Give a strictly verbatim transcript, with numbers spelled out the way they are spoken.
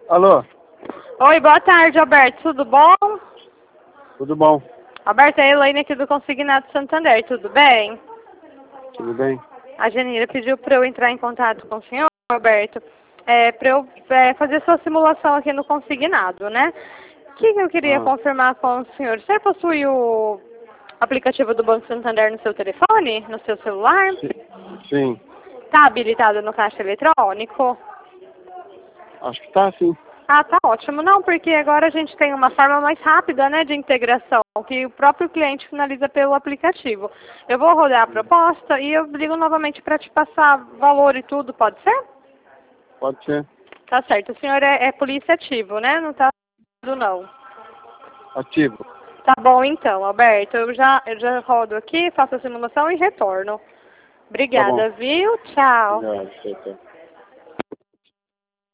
Alô? Oi, boa tarde, Alberto. Tudo bom? Tudo bom? Alberto, é a Elaine aqui do Consignado Santander. Tudo bem? Tudo bem? A Janira pediu para eu entrar em contato com o senhor, Alberto, é, para eu é, fazer sua simulação aqui no Consignado, né? O que eu queria Ah, confirmar com o senhor? Você possui o aplicativo do Banco Santander no seu telefone, no seu celular? sim. Sim. Está habilitado no caixa eletrônico? Acho que tá sim. Ah, tá ótimo. Não, porque agora a gente tem uma forma mais rápida, né, de integração, que o próprio cliente finaliza pelo aplicativo. Eu vou rodar a proposta e eu ligo novamente para te passar valor e tudo, pode ser? Pode ser. Tá certo. O senhor é, é polícia ativo, né? Não tá não. Ativo. Tá bom então, Alberto. Eu já, eu já rodo aqui, faço a simulação e retorno. Tá bom. Obrigada, viu? Tchau. Obrigado. Tchau, tchau.